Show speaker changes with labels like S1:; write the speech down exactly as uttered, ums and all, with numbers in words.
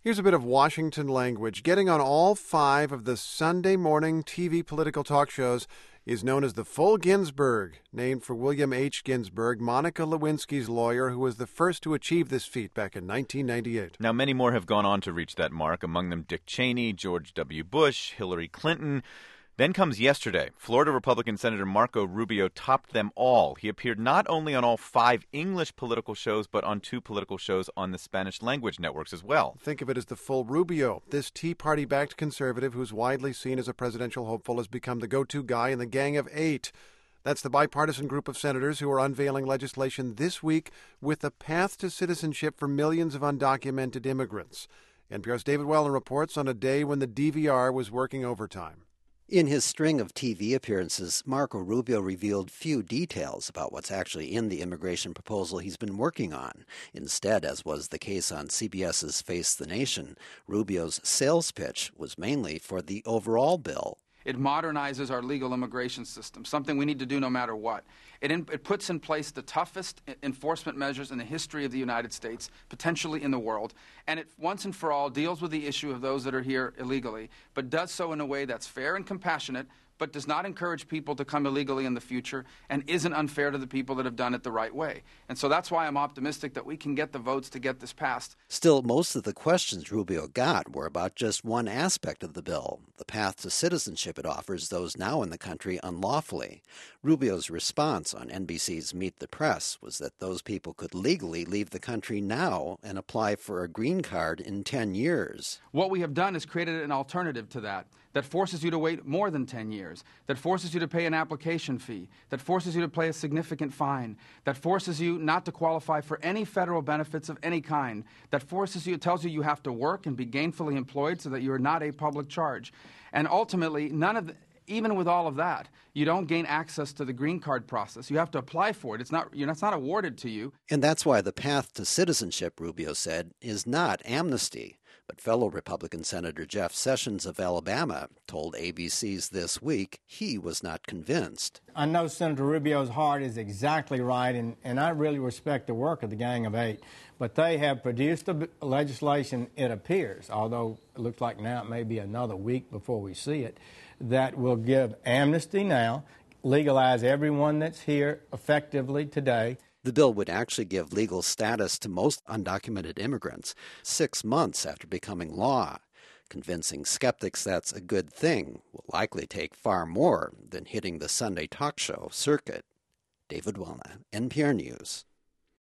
S1: Here's a bit of Washington language. Getting on all five of the Sunday morning T V political talk shows is known as the Full Ginsburg, named for William H. Ginsburg, Monica Lewinsky's lawyer, who was the first to achieve this feat back in nineteen ninety-eight.
S2: Now, many more have gone on to reach that mark, among them Dick Cheney, George W. Bush, Hillary Clinton. Then comes yesterday. Florida Republican Senator Marco Rubio topped them all. He appeared not only on all five English political shows, but on two political shows on the Spanish language networks as well.
S1: Think of it as the full Rubio. This Tea Party-backed conservative who's widely seen as a presidential hopeful has become the go-to guy in the Gang of Eight. That's the bipartisan group of senators who are unveiling legislation this week with a path to citizenship for millions of undocumented immigrants. N P R's David Wellen reports on a day when the D V R was working overtime.
S3: In his string of T V appearances, Marco Rubio revealed few details about what's actually in the immigration proposal he's been working on. Instead, as was the case on CBS's Face the Nation, Rubio's sales pitch was mainly for the overall bill.
S4: It modernizes our legal immigration system, something we need to do no matter what. It, in, it puts in place the toughest enforcement measures in the history of the United States, potentially in the world, and it once and for all deals with the issue of those that are here illegally, but does so in a way that's fair and compassionate, but does not encourage people to come illegally in the future and isn't unfair to the people that have done it the right way. And so that's why I'm optimistic that we can get the votes to get this passed.
S3: Still, most of the questions Rubio got were about just one aspect of the bill, the path to citizenship it offers those now in the country unlawfully. Rubio's response on N B C's Meet the Press was that those people could legally leave the country now and apply for a green card in ten years.
S4: What we have done is created an alternative to that, that forces you to wait more than ten years, that forces you to pay an application fee, that forces you to pay a significant fine, that forces you not to qualify for any federal benefits of any kind, that forces you, tells you you have to work and be gainfully employed so that you are not a public charge. And ultimately, none of the, even with all of that, you don't gain access to the green card process. You have to apply for it. It's not, you know, it's not awarded to you.
S3: And that's why the path to citizenship, Rubio said, is not amnesty. But fellow Republican Senator Jeff Sessions of Alabama told A B C's This Week he was not convinced.
S5: I know Senator Rubio's heart is exactly right, and, and I really respect the work of the Gang of Eight. But they have produced a legislation, it appears, although it looks like now it may be another week before we see it, that will give amnesty now, legalize everyone that's here effectively today.
S3: The bill would actually give legal status to most undocumented immigrants six months after becoming law. Convincing skeptics that's a good thing will likely take far more than hitting the Sunday talk show circuit. David Wellen, N P R News.